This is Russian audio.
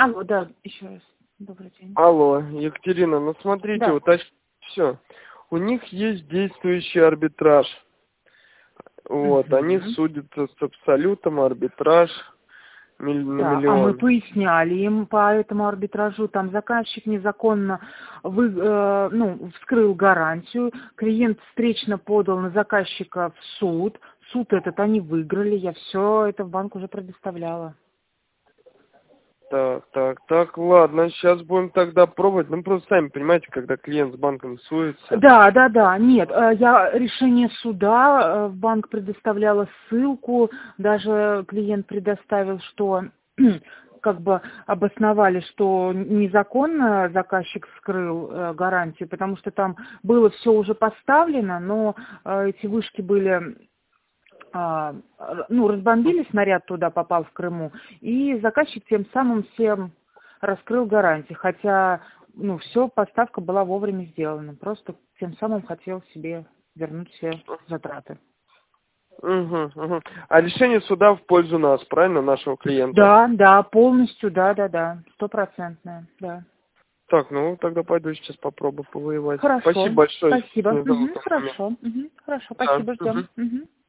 Алло, да, еще раз. Добрый день. Алло, Екатерина, ну смотрите, Да. вот все. У них есть действующий арбитраж. Вот, они Мгм. судятся с абсолютом, арбитраж на Да, а мы миллион. поясняли им по этому арбитражу, там заказчик незаконно вскрыл гарантию, клиент встречно подал на заказчика в суд, суд этот они выиграли, я все это в банк уже предоставляла. Так, ладно, сейчас будем тогда пробовать. Ну, просто сами понимаете, когда клиент с банком суется. Да, нет, я решение суда в банк предоставляла ссылку, даже клиент предоставил, что как бы обосновали, что незаконно заказчик скрыл гарантию, потому что там было все уже поставлено, но эти вышки были, разбомбили, снаряд туда попал в Крыму, и заказчик тем самым всем раскрыл гарантии, хотя, все, поставка была вовремя сделана, просто тем самым хотел себе вернуть все затраты. Угу. А решение суда в пользу нас, правильно, нашего клиента? Да, полностью, да, стопроцентное, да. Так, ну тогда пойду сейчас попробую повоевать. Хорошо, Спасибо большое спасибо. за вот этот момент. Хорошо, хорошо, Да. спасибо, ждем. Мгм.